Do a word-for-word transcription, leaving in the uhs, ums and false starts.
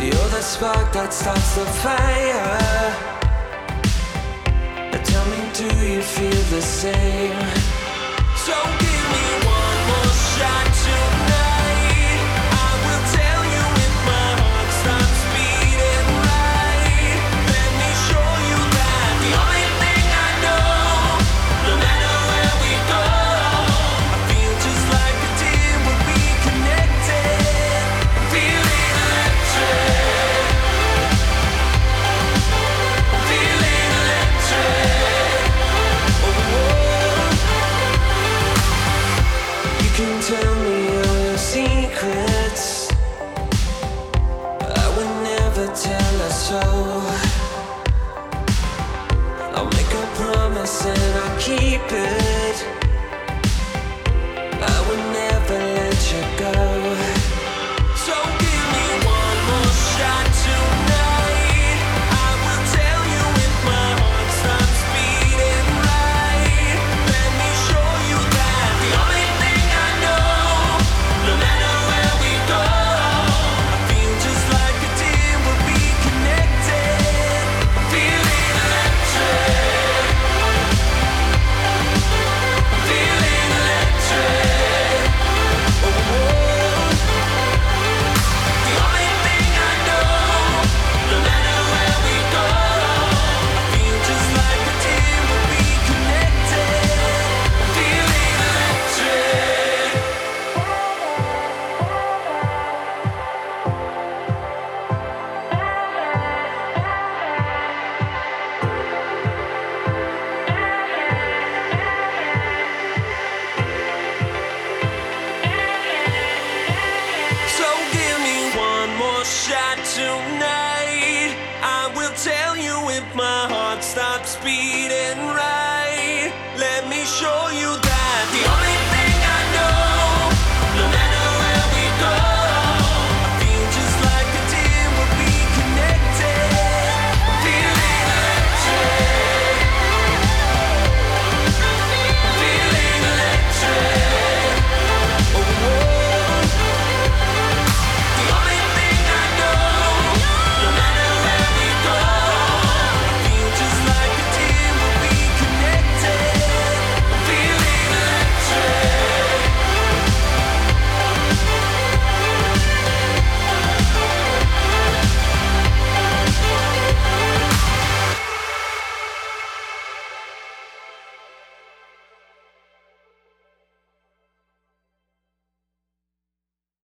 You're the spark that starts the fire. Tell me, do you feel the same? So give me one more shot tonight. I will tell you if my heart stops beating right. Let me show you that the only thing I know, no matter where we go, I feel just like a deer when we connected. I'm feeling electric. I'm feeling electric. You can tell me all your secrets. I would never tell her so. I'll make a promise and I'll keep it. I would never let you go. So give me one more shot tonight. I will tell you if my heart stops beating right. Let me show you that the only thing I know, no matter where we go, I feel just like a deer when we connected. I'm feeling electric. I'm feeling electric. Oh, oh. The only thing I know, no matter where we go, I feel just like a deer when we connected. I'm feeling electric. So give me one more shot tonight.